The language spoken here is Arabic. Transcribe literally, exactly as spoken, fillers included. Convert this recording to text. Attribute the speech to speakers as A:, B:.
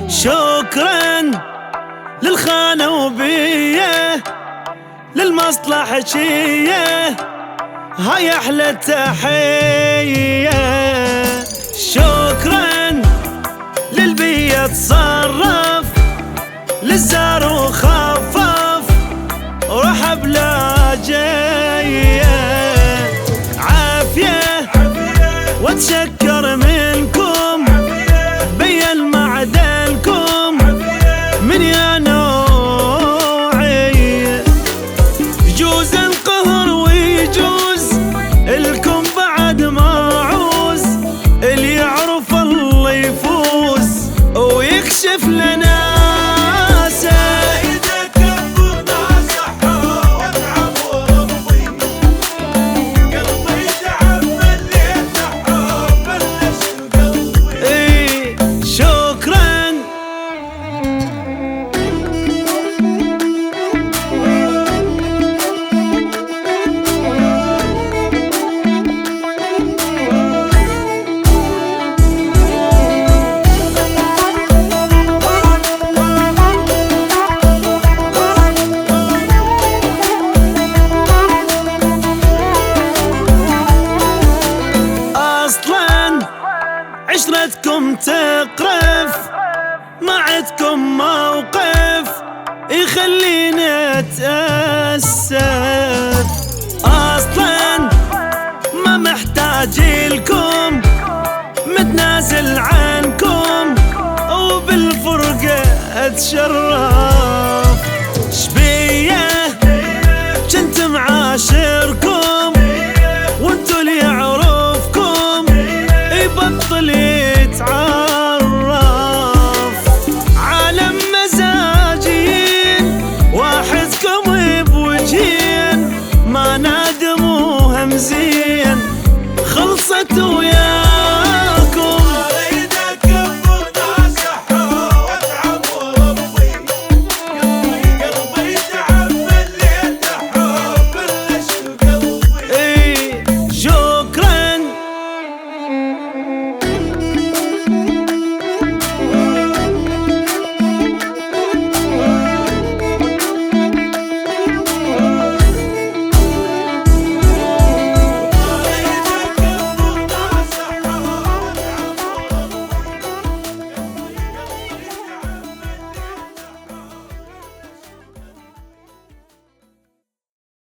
A: شكرا للخانة وبيه للمصلحجية هاي أحلى تحية. شكرا للبيئة تصرف للزار وخفف ورحب لا جاية عافية واتشكر منكم بين معدنكم من يا نوعي. يجوز القهر ويجوز الكم بعد ما عوز اللي يعرف الله يفوز ويكشف لنا. عشرتكم تقرف ما عدكم موقف يخليني اتأسف. اصلا ما محتاج لكم متنازل عنكم وبالفرقة اتشرف. شبيه جنت معاشركم